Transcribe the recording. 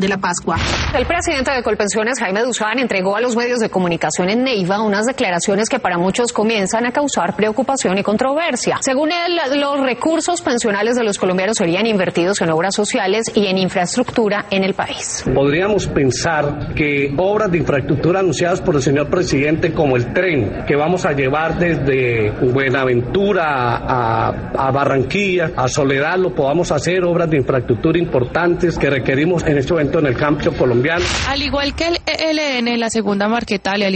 de la Pascua. El presidente de Colpensiones, Jaime Duzán, entregó a los medios de comunicación en Neiva unas declaraciones que para muchos comienzan a causar preocupación y controversia. Según él, los recursos pensionales de los colombianos serían invertidos en obras sociales y en infraestructura en el país. Podríamos pensar que obras de infraestructura anunciadas por el señor presidente, como el tren que vamos a llevar desde Buenaventura a Barranquilla, a Soledad, lo podamos hacer, obras de infraestructura importantes que requerimos en este momento en el campo colombiano. Al igual que el ELN, la segunda Marquetalia,